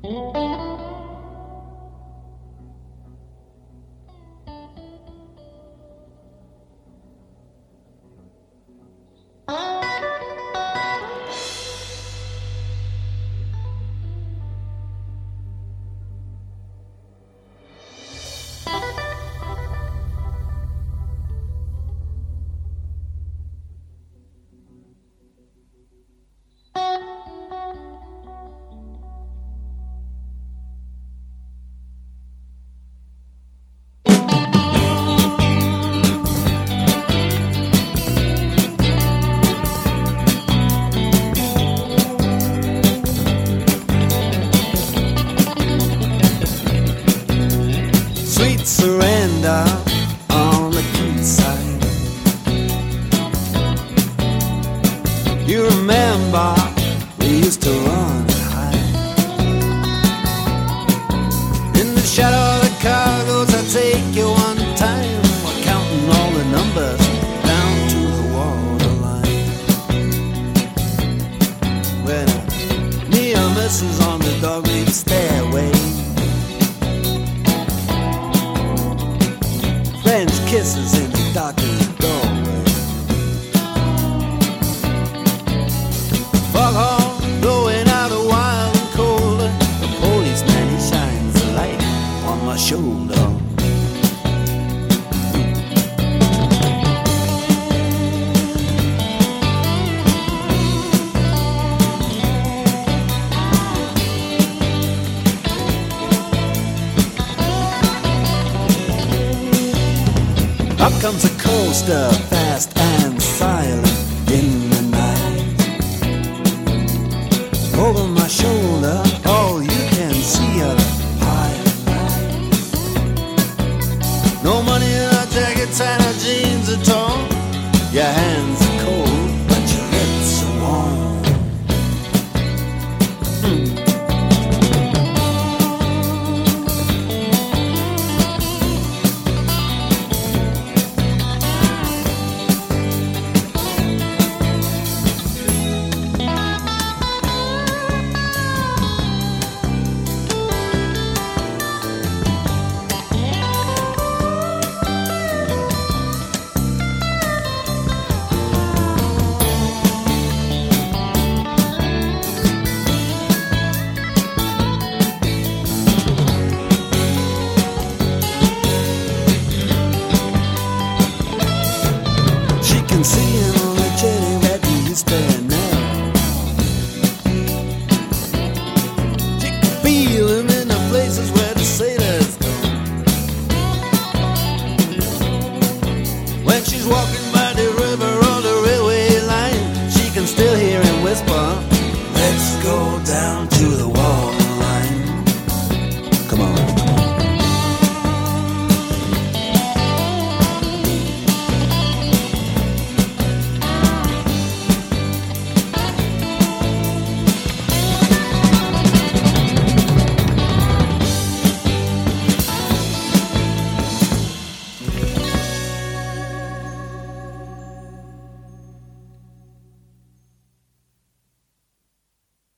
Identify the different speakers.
Speaker 1: Surrender on the quayside. You remember we used to run and hide in the shadow of the cargoes. I take you one time. We're counting all the numbers down to the waterline. When near misses on the dog-leaf stairway, French kisses in the darkened doorway. Foghorn blowing out a wild and cold. The policeman, he shines a light on my shoulder. Up comes a coaster.